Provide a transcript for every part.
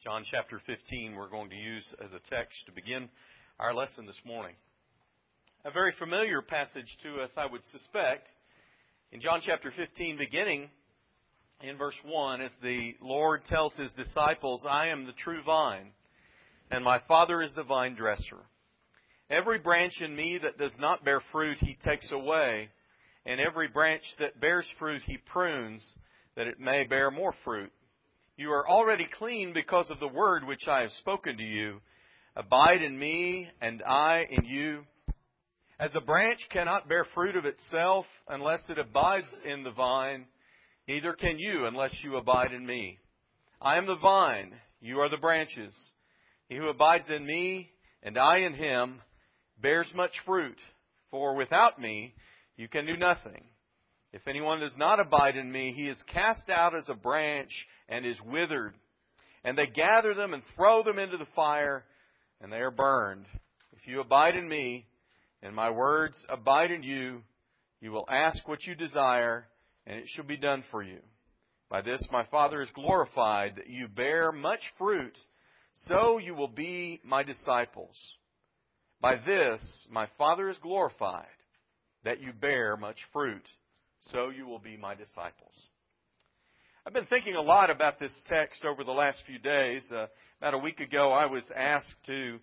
John chapter 15 we're going to use as a text to begin our lesson this morning. A very familiar passage to us, I would suspect. In John chapter 15, beginning in verse 1, as the Lord tells His disciples, "I am the true vine, and my Father is the vine dresser. Every branch in me that does not bear fruit He takes away, and every branch that bears fruit He prunes, that it may bear more fruit. You are already clean because of the word which I have spoken to you. Abide in me, and I in you. As a branch cannot bear fruit of itself unless it abides in the vine, neither can you unless you abide in me. I am the vine, you are the branches. He who abides in me, and I in him, bears much fruit. For without me you can do nothing. If anyone does not abide in me, he is cast out as a branch and is withered. And they gather them and throw them into the fire, and they are burned. If you abide in me, and my words abide in you, you will ask what you desire, and it shall be done for you. By this my Father is glorified, that you bear much fruit, so you will be my disciples. By this my Father is glorified, that you bear much fruit, so you will be my disciples." I've been thinking a lot about this text over the last few days. About a week ago, I was asked to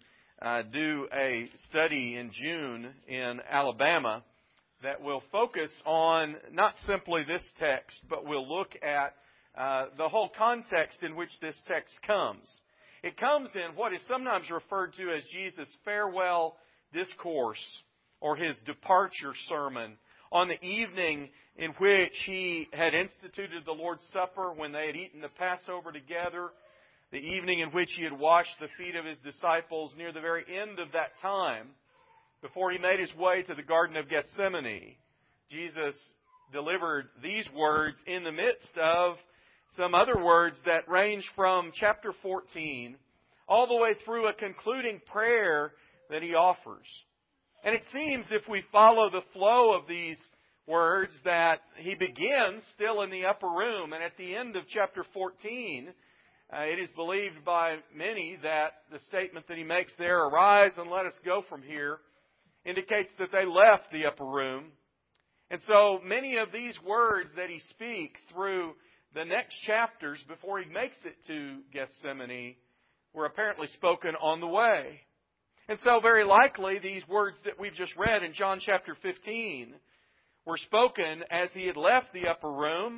do a study in June in Alabama that will focus on not simply this text, but will look at the whole context in which this text comes. It comes in what is sometimes referred to as Jesus' farewell discourse or His departure sermon on the evening in which He had instituted the Lord's Supper, when they had eaten the Passover together, the evening in which He had washed the feet of His disciples near the very end of that time, before He made His way to the Garden of Gethsemane. Jesus delivered these words in the midst of some other words that range from chapter 14 all the way through a concluding prayer that He offers. And it seems, if we follow the flow of these words, that He begins still in the upper room, and at the end of chapter 14, it is believed by many that the statement that He makes there, "Arise and let us go from here," indicates that they left the upper room. And so many of these words that He speaks through the next chapters before He makes it to Gethsemane were apparently spoken on the way. And so very likely these words that we've just read in John chapter 15 were spoken as He had left the upper room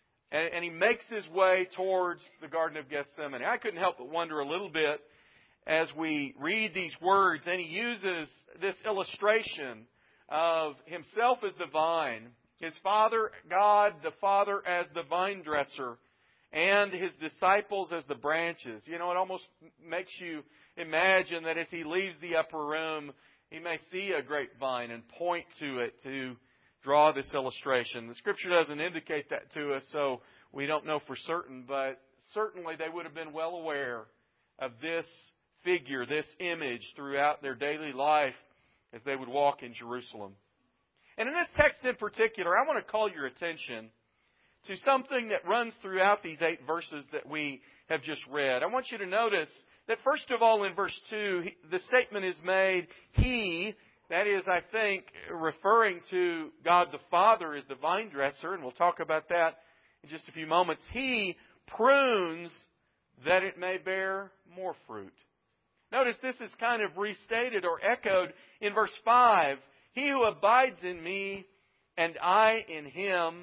and He makes His way towards the Garden of Gethsemane. I couldn't help but wonder a little bit as we read these words, and He uses this illustration of Himself as the vine, His Father, God the Father, as the vine dresser, and His disciples as the branches. You know, it almost makes you imagine that as He leaves the upper room, He may see a grapevine and point to it to draw this illustration. The Scripture doesn't indicate that to us, so we don't know for certain, but certainly they would have been well aware of this figure, this image throughout their daily life as they would walk in Jerusalem. And in this text in particular, I want to call your attention to something that runs throughout these 8 verses that we have just read. I want you to notice that first of all in verse 2, the statement is made, He, that is, I think, referring to God the Father as the vine dresser, and we'll talk about that in just a few moments. He prunes that it may bear more fruit. Notice this is kind of restated or echoed in verse 5. He who abides in me and I in him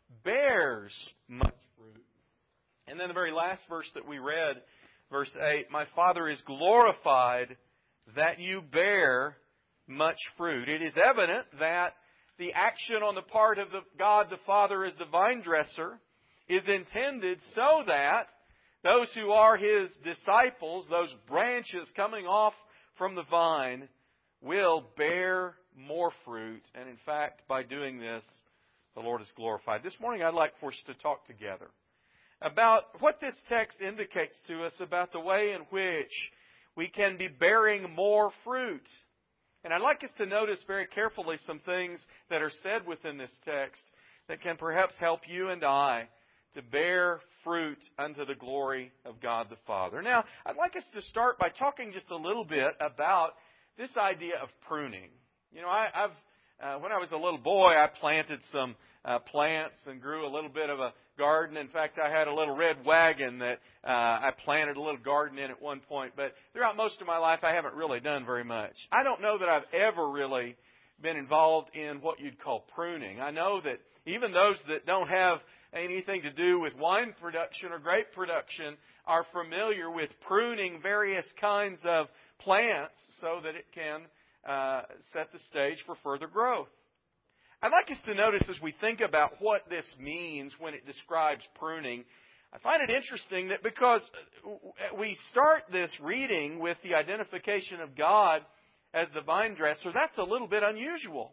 bears much fruit. And then the very last verse that we read, verse 8, my Father is glorified that you bear much fruit. It is evident that the action on the part of God the Father as the vine dresser is intended so that those who are His disciples, those branches coming off from the vine, will bear more fruit. And in fact, by doing this, the Lord is glorified. This morning I'd like for us to talk together about what this text indicates to us about the way in which we can be bearing more fruit. And I'd like us to notice very carefully some things that are said within this text that can perhaps help you and I to bear fruit unto the glory of God the Father. Now, I'd like us to start by talking just a little bit about this idea of pruning. You know, when I was a little boy, I planted some plants and grew a little bit of a garden. In fact, I had a little red wagon that I planted a little garden in at one point. But throughout most of my life, I haven't really done very much. I don't know that I've ever really been involved in what you'd call pruning. I know that even those that don't have anything to do with wine production or grape production are familiar with pruning various kinds of plants so that it can set the stage for further growth. I'd like us to notice as we think about what this means when it describes pruning, I find it interesting that because we start this reading with the identification of God as the vine dresser, that's a little bit unusual.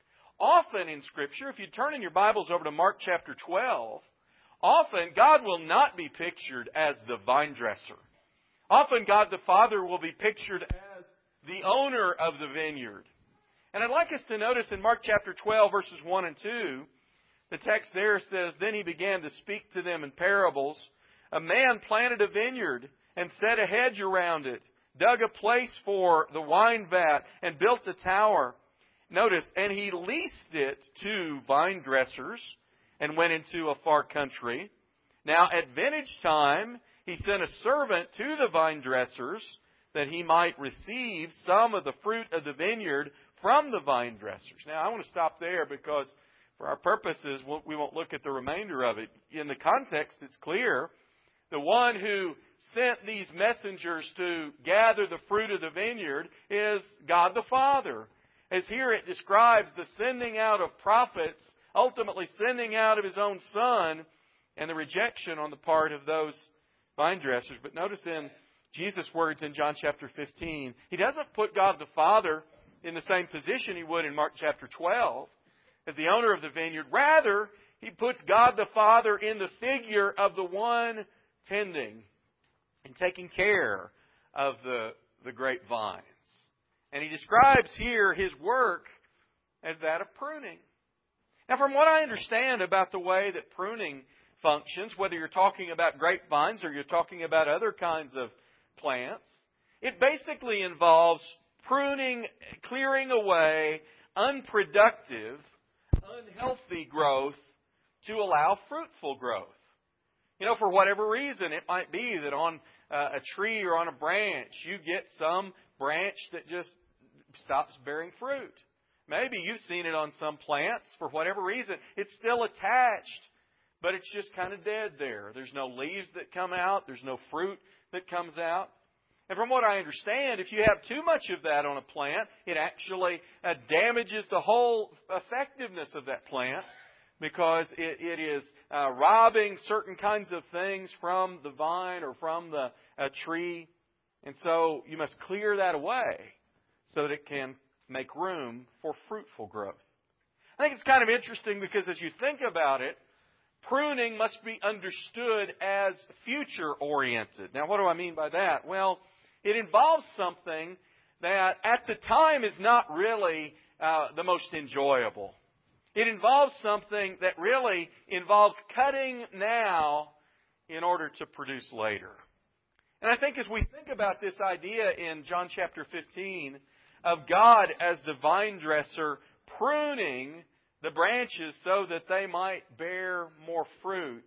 Often in Scripture, if you turn in your Bibles over to Mark chapter 12, often God will not be pictured as the vine dresser. Often God the Father will be pictured as the owner of the vineyard. And I'd like us to notice in Mark chapter 12, verses 1 and 2, the text there says, "Then he began to speak to them in parables. A man planted a vineyard and set a hedge around it, dug a place for the wine vat, and built a tower." Notice, "and he leased it to vine dressers and went into a far country. Now at vintage time, he sent a servant to the vine dressers that he might receive some of the fruit of the vineyard from the vine dressers." Now I want to stop there because for our purposes, we won't look at the remainder of it. In the context, it's clear. The one who sent these messengers to gather the fruit of the vineyard is God the Father. As here it describes the sending out of prophets, ultimately sending out of His own Son, and the rejection on the part of those vine dressers. But notice in Jesus' words in John chapter 15, He doesn't put God the Father in the same position He would in Mark chapter 12 as the owner of the vineyard. Rather, He puts God the Father in the figure of the one tending and taking care of the grapevines. And He describes here His work as that of pruning. Now, from what I understand about the way that pruning functions, whether you're talking about grapevines or you're talking about other kinds of plants, it basically involves pruning, clearing away unproductive, unhealthy growth to allow fruitful growth. You know, for whatever reason, it might be that on a tree or on a branch, you get some branch that just stops bearing fruit. Maybe you've seen it on some plants. For whatever reason, it's still attached, but it's just kind of dead there. There's no leaves that come out. There's no fruit that comes out. And from what I understand, if you have too much of that on a plant, it actually damages the whole effectiveness of that plant because it is robbing certain kinds of things from the vine or from the tree. And so you must clear that away so that it can make room for fruitful growth. I think it's kind of interesting because as you think about it, pruning must be understood as future-oriented. Now, what do I mean by that? Well, it involves something that at the time is not really the most enjoyable. It involves something that really involves cutting now in order to produce later. And I think as we think about this idea in John chapter 15 of God as the vine dresser pruning the branches so that they might bear more fruit,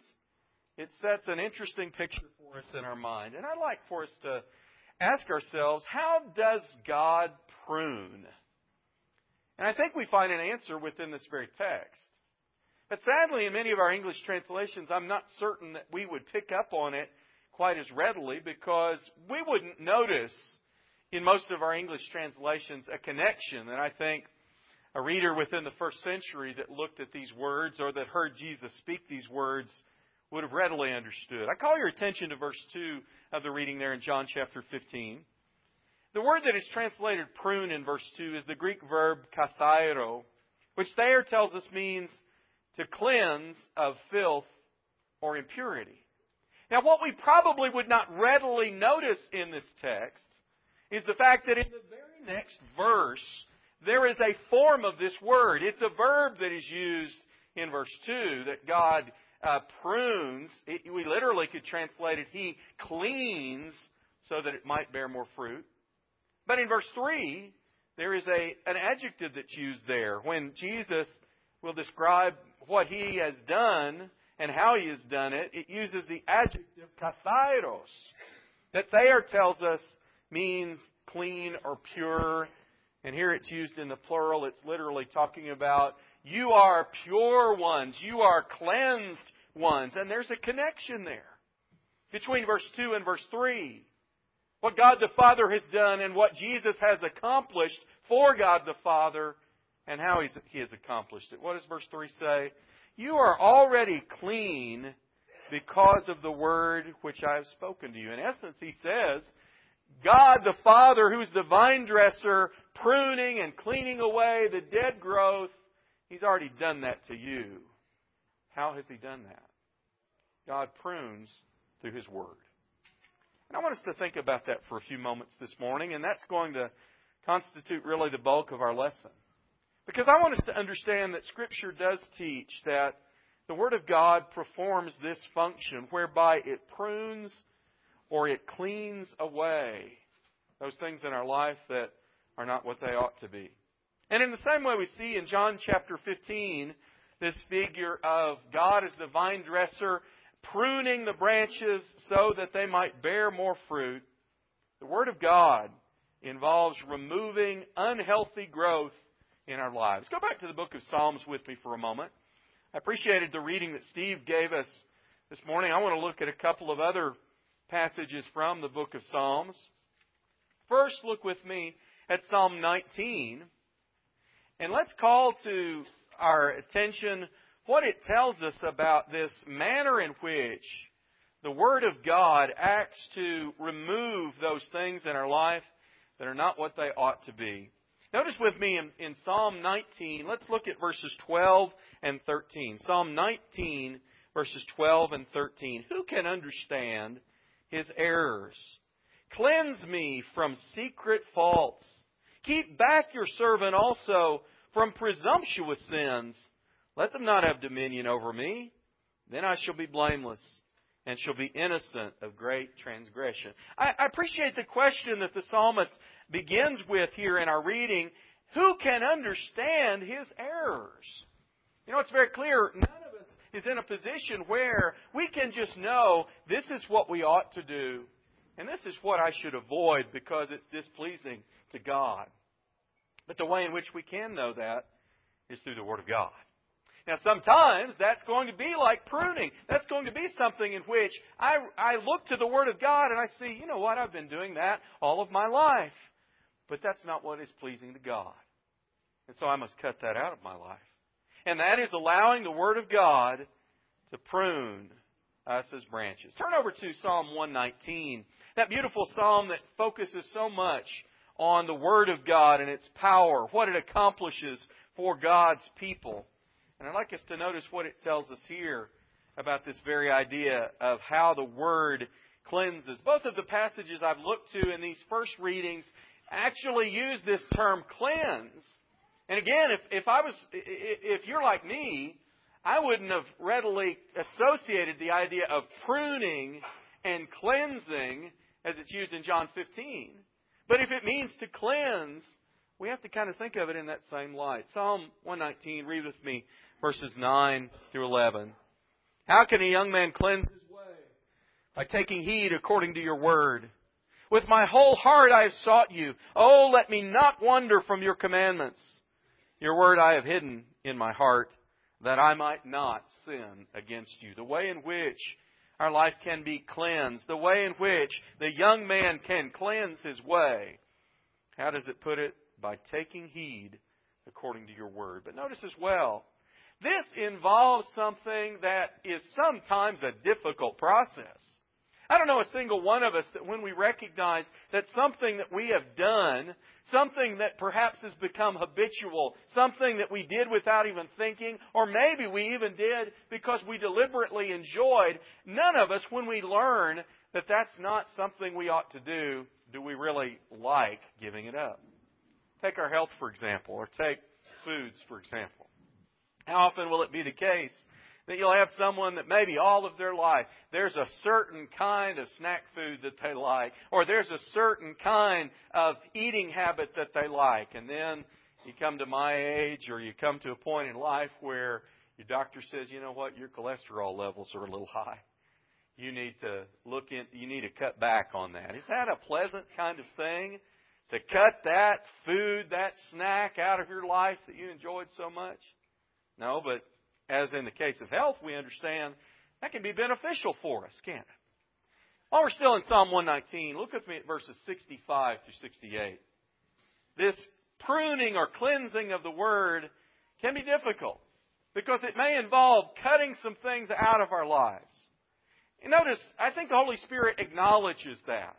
it sets an interesting picture for us in our mind. And I'd like for us to ask ourselves, how does God prune? And I think we find an answer within this very text. But sadly, in many of our English translations, I'm not certain that we would pick up on it quite as readily because we wouldn't notice in most of our English translations a connection that I think a reader within the first century that looked at these words or that heard Jesus speak these words would have readily understood. I call your attention to verse 2 of the reading there in John chapter 15. The word that is translated prune in verse 2 is the Greek verb kathairo, which there tells us means to cleanse of filth or impurity. Now, what we probably would not readily notice in this text is the fact that in the very next verse, there is a form of this word. It's a verb that is used in verse 2 that God prunes. We literally could translate it, He cleans so that it might bear more fruit. But in verse 3, there is an adjective that's used there. When Jesus will describe what He has done and how He has done it, it uses the adjective kathairos. That there tells us means clean or pure. And here it's used in the plural. It's literally talking about you are pure ones. You are cleansed ones. And there's a connection there between verse 2 and verse 3. What God the Father has done and what Jesus has accomplished for God the Father and how He has accomplished it. What does verse 3 say? You are already clean because of the word which I have spoken to you. In essence, He says, God the Father, who's the vine dresser, pruning and cleaning away the dead growth, He's already done that to you. How has He done that? God prunes through His Word. And I want us to think about that for a few moments this morning, and that's going to constitute really the bulk of our lesson. Because I want us to understand that Scripture does teach that the Word of God performs this function whereby it prunes or it cleans away those things in our life that are not what they ought to be. And in the same way we see in John chapter 15 this figure of God as the vine dresser pruning the branches so that they might bear more fruit. The Word of God involves removing unhealthy growth in our lives. Go back to the book of Psalms with me for a moment. I appreciated the reading that Steve gave us this morning. I want to look at a couple of other passages from the book of Psalms. First, look with me at Psalm 19. And let's call to our attention what it tells us about this manner in which the Word of God acts to remove those things in our life that are not what they ought to be. Notice with me in Psalm 19, let's look at verses 12 and 13. Psalm 19, verses 12 and 13. Who can understand His errors? Cleanse me from secret faults. Keep back your servant also from presumptuous sins. Let them not have dominion over me. Then I shall be blameless and shall be innocent of great transgression. I appreciate the question that the psalmist begins with here in our reading. Who can understand his errors? You know, it's very clear. None of us is in a position where we can just know this is what we ought to do and this is what I should avoid because it's displeasing to God. But the way in which we can know that is through the Word of God. Now, sometimes that's going to be like pruning. That's going to be something in which I look to the Word of God and I see, you know what, I've been doing that all of my life. But that's not what is pleasing to God. And so I must cut that out of my life. And that is allowing the Word of God to prune us as branches. Turn over to Psalm 119. That beautiful psalm that focuses so much on the Word of God and its power, what it accomplishes for God's people. And I'd like us to notice what it tells us here about this very idea of how the Word cleanses. Both of the passages I've looked to in these first readings actually use this term cleanse. And again, if you're like me, I wouldn't have readily associated the idea of pruning and cleansing as it's used in John 15. But if it means to cleanse, we have to kind of think of it in that same light. Psalm 119, read with me verses 9 through 11. How can a young man cleanse his way? By taking heed according to your word. With my whole heart I have sought you. Oh, let me not wander from your commandments. Your word I have hidden in my heart, that I might not sin against you. The way in which our life can be cleansed, the way in which the young man can cleanse his way. How does it put it? By taking heed according to your word. But notice as well, this involves something that is sometimes a difficult process. I don't know a single one of us that when we recognize that something that we have done, something that perhaps has become habitual, something that we did without even thinking, or maybe we even did because we deliberately enjoyed, none of us, when we learn that that's not something we ought to do we really like giving it up. Take our health, for example, or take foods, for example. How often will it be the case That you'll have someone that maybe all of their life, there's a certain kind of snack food that they like, or there's a certain kind of eating habit that they like. And then you come to my age, or you come to a point in life where your doctor says, you know what, your cholesterol levels are a little high. You need to you need to cut back on that. Is that a pleasant kind of thing? To cut that food, that snack out of your life that you enjoyed so much? No, but as in the case of health, we understand that can be beneficial for us, can't it? While we're still in Psalm 119, look with me at verses 65 through 68. This pruning or cleansing of the Word can be difficult because it may involve cutting some things out of our lives. And notice, I think the Holy Spirit acknowledges that.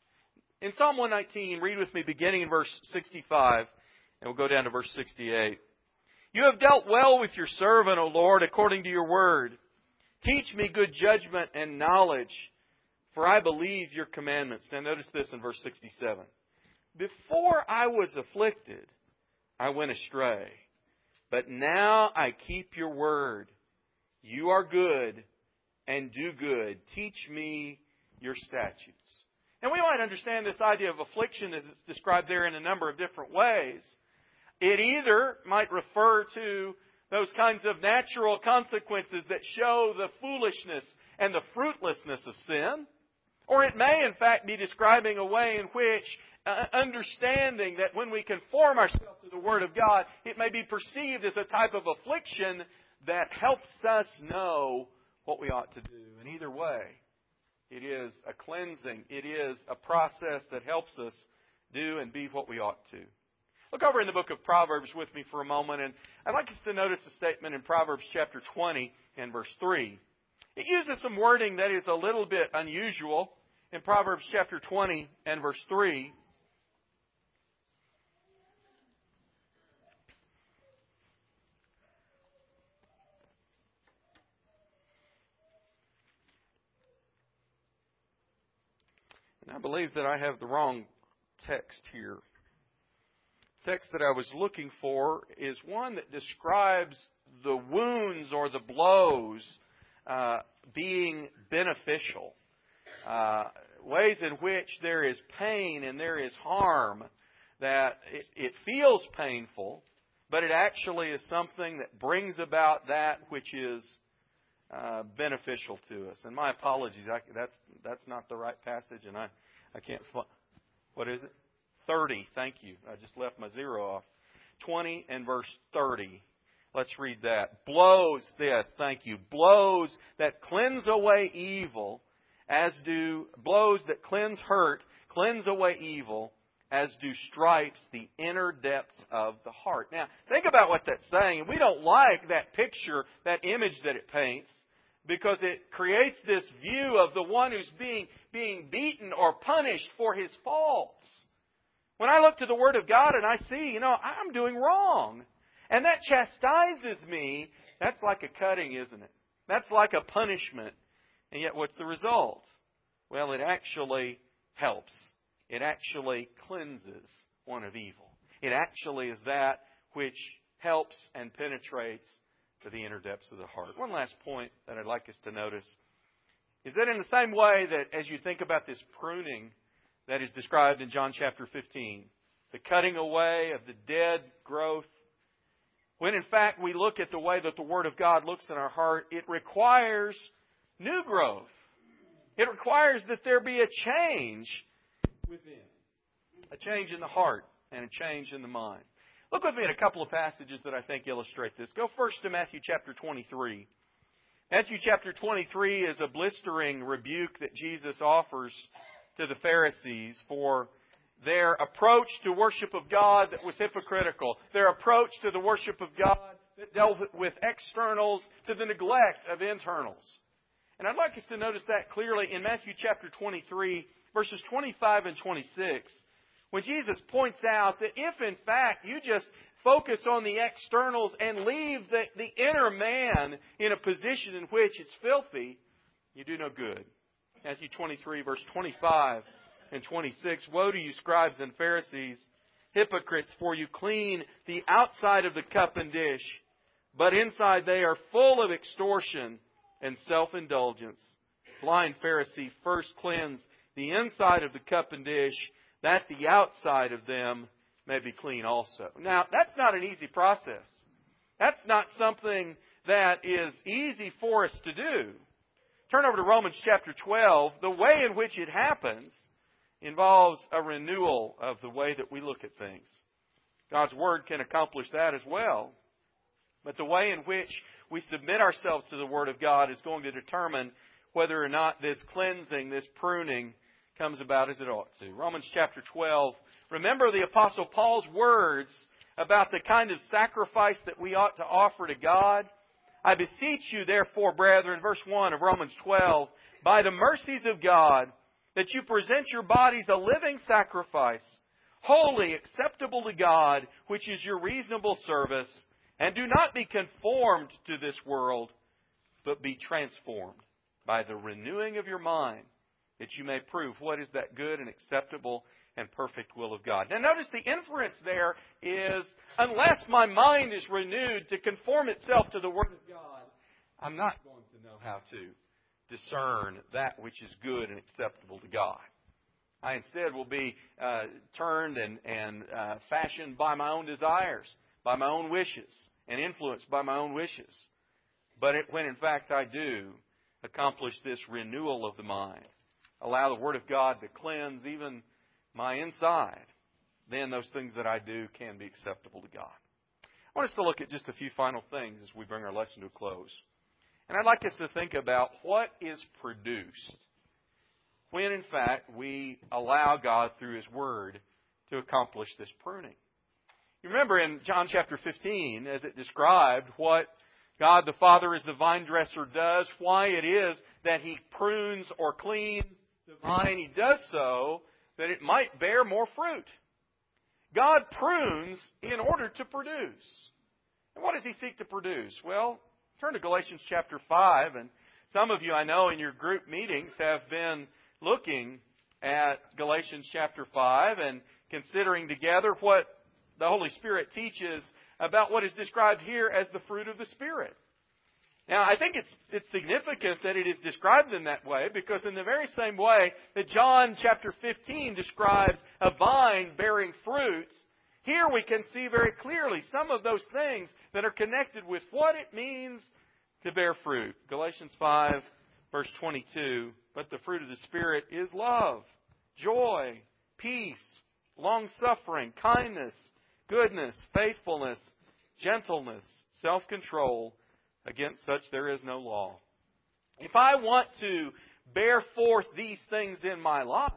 In Psalm 119, read with me beginning in verse 65, and we'll go down to verse 68. You have dealt well with your servant, O Lord, according to your word. Teach me good judgment and knowledge, for I believe your commandments. Now notice this in verse 67. Before I was afflicted, I went astray. But now I keep your word. You are good and do good. Teach me your statutes. And we might understand this idea of affliction as it's described there in a number of different ways. It either might refer to those kinds of natural consequences that show the foolishness and the fruitlessness of sin, or it may in fact be describing a way in which understanding that when we conform ourselves to the Word of God, it may be perceived as a type of affliction that helps us know what we ought to do. And either way, it is a cleansing. It is a process that helps us do and be what we ought to. Look over in the book of Proverbs with me for a moment, and I'd like us to notice a statement in Proverbs chapter 20 and verse 3. It uses some wording that is a little bit unusual in Proverbs chapter 20 and verse 3. And I believe that I have the wrong text here. The text that I was looking for is one that describes the wounds or the blows being beneficial. Ways in which there is pain and there is harm, that it feels painful, but it actually is something that brings about that which is beneficial to us. And my apologies, that's not the right passage, and I can't find. What is it? 30. Thank you. I just left my zero off. 20 and verse 30. Let's read that. Blows this. Thank you. Blows that cleanse away evil, as do blows that cleanse hurt, cleanse away evil, as do stripes the inner depths of the heart. Now, think about what that's saying. We don't like that picture, that image that it paints, because it creates this view of the one who's being beaten or punished for his faults. When I look to the Word of God and I see, I'm doing wrong, and that chastises me, that's like a cutting, isn't it? That's like a punishment. And yet what's the result? Well, it actually helps. It actually cleanses one of evil. It actually is that which helps and penetrates to the inner depths of the heart. One last point that I'd like us to notice is that in the same way that as you think about this pruning that is described in John chapter 15, the cutting away of the dead growth, when in fact we look at the way that the Word of God looks in our heart, it requires new growth. It requires that there be a change within, a change in the heart and a change in the mind. Look with me at a couple of passages that I think illustrate this. Go first to Matthew chapter 23. Matthew chapter 23 is a blistering rebuke that Jesus offers to the Pharisees for their approach to worship of God that was hypocritical, their approach to the worship of God that dealt with externals to the neglect of internals. And I'd like us to notice that clearly in Matthew chapter 23, verses 25 and 26, when Jesus points out that if in fact you just focus on the externals and leave the inner man in a position in which it's filthy, you do no good. Matthew 23, verse 25 and 26, Woe to you, scribes and Pharisees, hypocrites, for you clean the outside of the cup and dish, but inside they are full of extortion and self-indulgence. Blind Pharisee, first cleanse the inside of the cup and dish, that the outside of them may be clean also. Now, that's not an easy process. That's not something that is easy for us to do. Turn over to Romans chapter 12. The way in which it happens involves a renewal of the way that we look at things. God's Word can accomplish that as well. But the way in which we submit ourselves to the Word of God is going to determine whether or not this cleansing, this pruning, comes about as it ought to. Romans chapter 12. Remember the Apostle Paul's words about the kind of sacrifice that we ought to offer to God? I beseech you, therefore, brethren, verse 1 of Romans 12, by the mercies of God, that you present your bodies a living sacrifice, holy, acceptable to God, which is your reasonable service. And do not be conformed to this world, but be transformed by the renewing of your mind, that you may prove what is that good and acceptable and perfect will of God. Now notice the inference there is, unless my mind is renewed to conform itself to the Word of God, I'm not going to know how to discern that which is good and acceptable to God. I instead will be turned and fashioned by my own desires, by my own wishes, and influenced by my own wishes. But when in fact I do accomplish this renewal of the mind, allow the Word of God to cleanse even my inside, then those things that I do can be acceptable to God. I want us to look at just a few final things as we bring our lesson to a close. And I'd like us to think about what is produced when, in fact, we allow God through His Word to accomplish this pruning. You remember in John chapter 15, as it described what God the Father as the vine dresser does, why it is that He prunes or cleans the vine. He does so that it might bear more fruit. God prunes in order to produce. And what does He seek to produce? Well, turn to Galatians chapter 5. And some of you, I know, in your group meetings have been looking at Galatians chapter 5 and considering together what the Holy Spirit teaches about what is described here as the fruit of the Spirit. Now, I think it's significant that it is described in that way, because in the very same way that John chapter 15 describes a vine bearing fruits, here we can see very clearly some of those things that are connected with what it means to bear fruit. Galatians 5, verse 22, but the fruit of the Spirit is love, joy, peace, long-suffering, kindness, goodness, faithfulness, gentleness, self-control. Against such there is no law. If I want to bear forth these things in my life,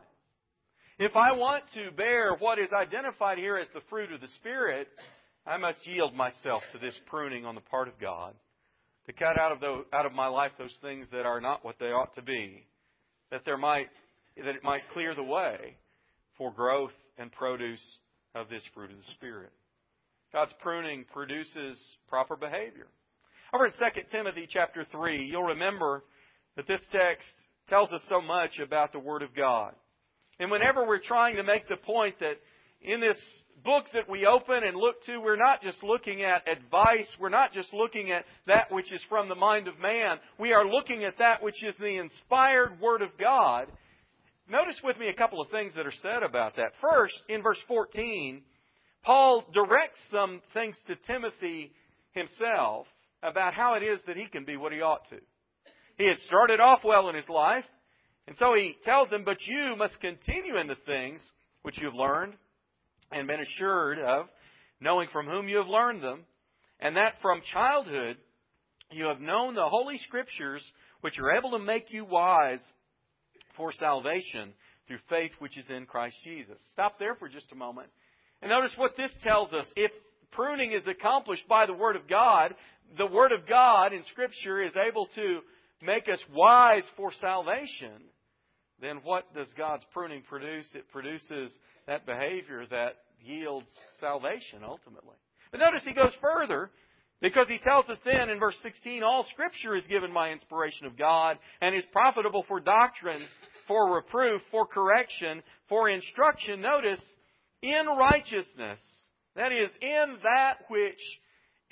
if I want to bear what is identified here as the fruit of the Spirit, I must yield myself to this pruning on the part of God, to cut out of my life those things that are not what they ought to be, that it might clear the way for growth and produce of this fruit of the Spirit. God's pruning produces proper behavior. Over in 2 Timothy chapter 3, you'll remember that this text tells us so much about the Word of God. And whenever we're trying to make the point that in this book that we open and look to, we're not just looking at advice, we're not just looking at that which is from the mind of man, we are looking at that which is the inspired Word of God. Notice with me a couple of things that are said about that. First, in verse 14, Paul directs some things to Timothy himself about how it is that he can be what he ought to. He had started off well in his life, and so he tells him, but you must continue in the things which you have learned and been assured of, knowing from whom you have learned them, and that from childhood you have known the Holy Scriptures, which are able to make you wise for salvation through faith which is in Christ Jesus. Stop there for just a moment. And notice what this tells us. If pruning is accomplished by the Word of God, the Word of God in Scripture is able to make us wise for salvation, then what does God's pruning produce? It produces that behavior that yields salvation ultimately. But notice he goes further, because he tells us then in verse 16, all Scripture is given by inspiration of God and is profitable for doctrine, for reproof, for correction, for instruction. Notice, in righteousness. That is, in that which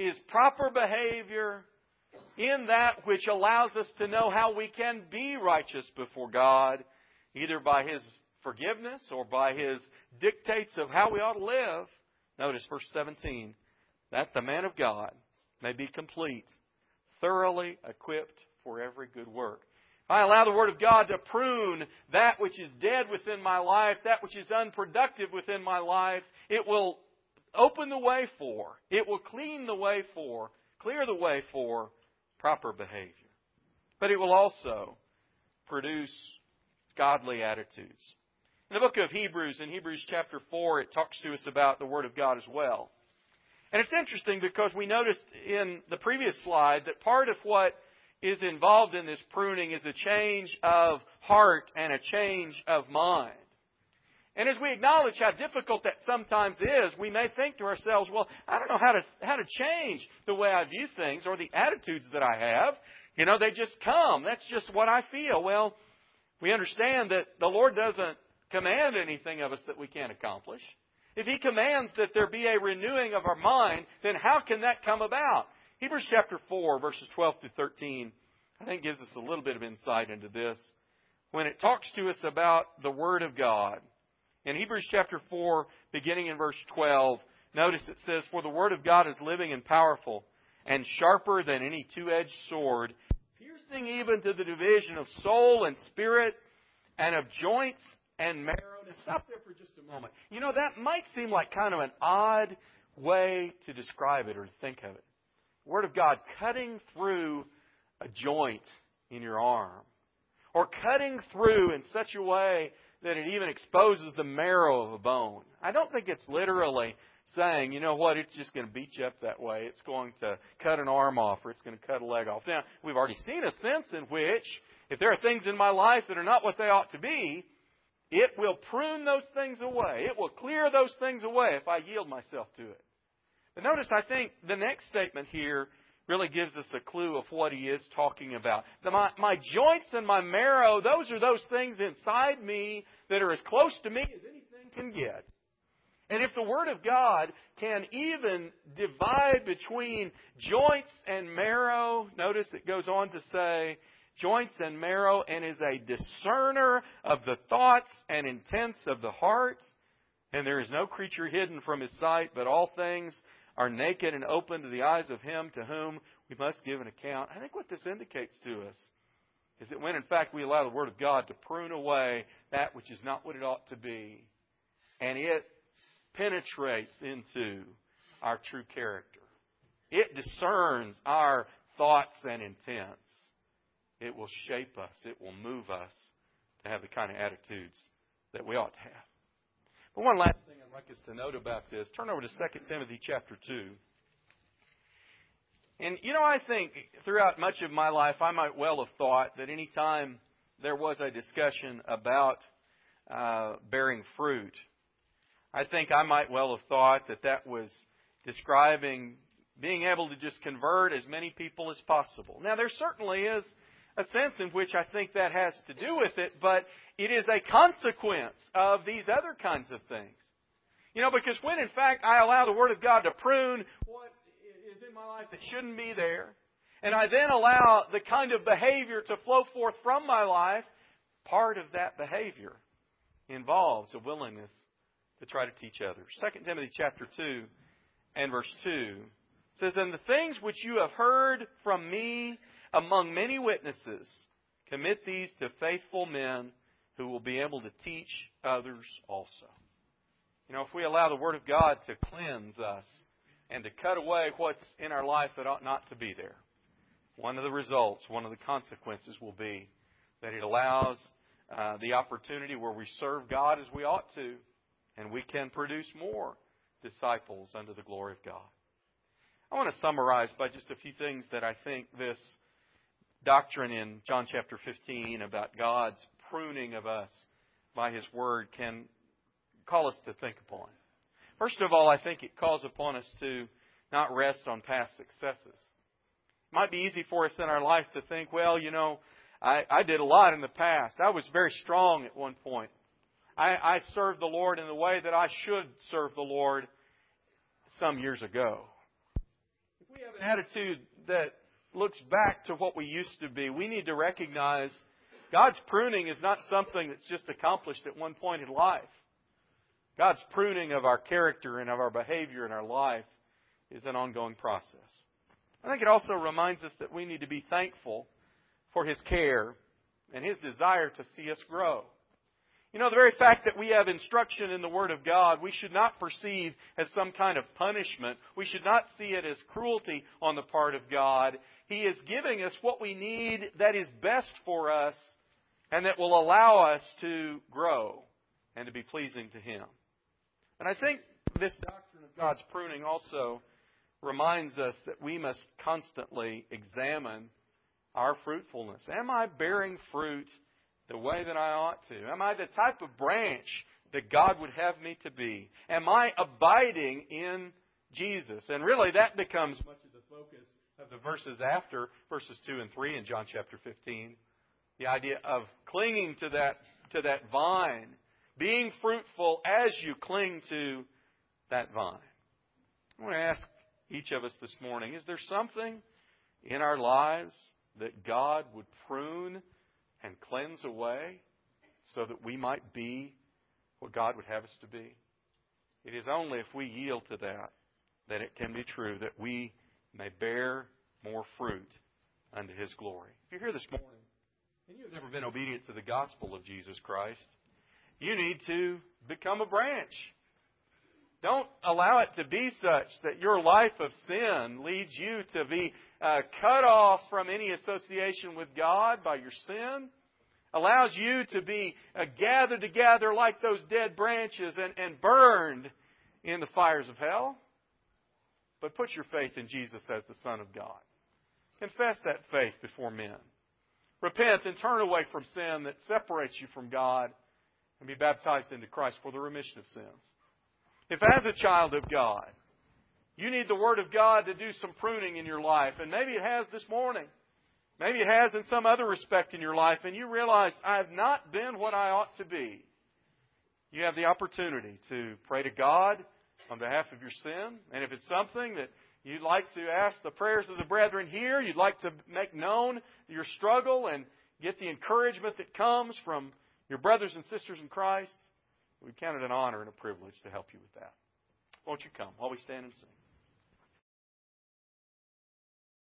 is proper behavior in that which allows us to know how we can be righteous before God, either by His forgiveness or by His dictates of how we ought to live. Notice verse 17, that the man of God may be complete, thoroughly equipped for every good work. I allow the Word of God to prune that which is dead within my life, that which is unproductive within my life. It will open the way for, it will clear the way for proper behavior. But it will also produce godly attitudes. In the book of Hebrews, in Hebrews chapter 4, it talks to us about the Word of God as well. And it's interesting because we noticed in the previous slide that part of what is involved in this pruning is a change of heart and a change of mind. And as we acknowledge how difficult that sometimes is, we may think to ourselves, well, I don't know how to change the way I view things or the attitudes that I have. You know, they just come. That's just what I feel. Well, we understand that the Lord doesn't command anything of us that we can't accomplish. If He commands that there be a renewing of our mind, then how can that come about? Hebrews chapter 4, verses 12 through 13, I think gives us a little bit of insight into this. When it talks to us about the Word of God, in Hebrews chapter 4, beginning in verse 12, notice it says, "For the Word of God is living and powerful, and sharper than any two-edged sword, piercing even to the division of soul and spirit, and of joints and marrow." Now stop there for just a moment. You know, that might seem like kind of an odd way to describe it or to think of it. The Word of God cutting through a joint in your arm, or cutting through in such a way that it even exposes the marrow of a bone. I don't think it's literally saying, you know what, it's just going to beat you up that way. It's going to cut an arm off or it's going to cut a leg off. Now, we've already seen a sense in which, if there are things in my life that are not what they ought to be, it will prune those things away. It will clear those things away if I yield myself to it. But notice, I think the next statement here really gives us a clue of what he is talking about. My joints and my marrow, those are those things inside me that are as close to me as anything can get. And if the Word of God can even divide between joints and marrow, notice it goes on to say, joints and marrow, and is a discerner of the thoughts and intents of the heart, and there is no creature hidden from His sight, but all things are naked and open to the eyes of Him to whom we must give an account. I think what this indicates to us is that when in fact we allow the Word of God to prune away that which is not what it ought to be, and it penetrates into our true character, it discerns our thoughts and intents, it will shape us, it will move us to have the kind of attitudes that we ought to have. But one last thing I'd like us to note about this. Turn over to 2 Timothy chapter 2. And, you know, I think throughout much of my life, I might well have thought that any time there was a discussion about bearing fruit, I think I might well have thought that that was describing being able to just convert as many people as possible. Now, there certainly is a sense in which I think that has to do with it, but it is a consequence of these other kinds of things. You know, because when in fact I allow the Word of God to prune what is in my life that shouldn't be there, and I then allow the kind of behavior to flow forth from my life, part of that behavior involves a willingness to try to teach others. 2 Timothy chapter 2 and verse 2 says, "And the things which you have heard from me among many witnesses, commit these to faithful men who will be able to teach others also." You know, if we allow the Word of God to cleanse us and to cut away what's in our life that ought not to be there, one of the results, one of the consequences will be that it allows the opportunity where we serve God as we ought to, and we can produce more disciples unto the glory of God. I want to summarize by just a few things that I think this doctrine in John chapter 15 about God's pruning of us by His Word can call us to think upon. First of all, I think it calls upon us to not rest on past successes. It might be easy for us in our life to think, well, you know, I did a lot in the past. I was very strong at one point. I served the Lord in the way that I should serve the Lord some years ago. If we have an attitude that looks back to what we used to be, we need to recognize God's pruning is not something that's just accomplished at one point in life. God's pruning of our character and of our behavior in our life is an ongoing process. I think it also reminds us that we need to be thankful for His care and His desire to see us grow. You know, the very fact that we have instruction in the Word of God, we should not perceive as some kind of punishment. We should not see it as cruelty on the part of God. He is giving us what we need that is best for us and that will allow us to grow and to be pleasing to Him. And I think this doctrine of God's pruning also reminds us that we must constantly examine our fruitfulness. Am I bearing fruit the way that I ought to? Am I the type of branch that God would have me to be? Am I abiding in Jesus? And really that becomes much of the focus of the verses after, verses 2 and 3 in John chapter 15. The idea of clinging to that vine, being fruitful as you cling to that vine. I want to ask each of us this morning, is there something in our lives that God would prune and cleanse away so that we might be what God would have us to be? It is only if we yield to that it can be true that we may bear more fruit unto His glory. If you're here this morning and you've never been obedient to the gospel of Jesus Christ, you need to become a branch. Don't allow it to be such that your life of sin leads you to be cut off from any association with God by your sin. Allows you to be gathered together like those dead branches and burned in the fires of hell. But put your faith in Jesus as the Son of God. Confess that faith before men. Repent and turn away from sin that separates you from God and be baptized into Christ for the remission of sins. If as a child of God, you need the Word of God to do some pruning in your life, and maybe it has this morning, maybe it has in some other respect in your life, and you realize, I have not been what I ought to be, you have the opportunity to pray to God on behalf of your sin. And if it's something that you'd like to ask the prayers of the brethren here, you'd like to make known your struggle and get the encouragement that comes from your brothers and sisters in Christ, we count it an honor and a privilege to help you with that. Won't you come while we stand and sing?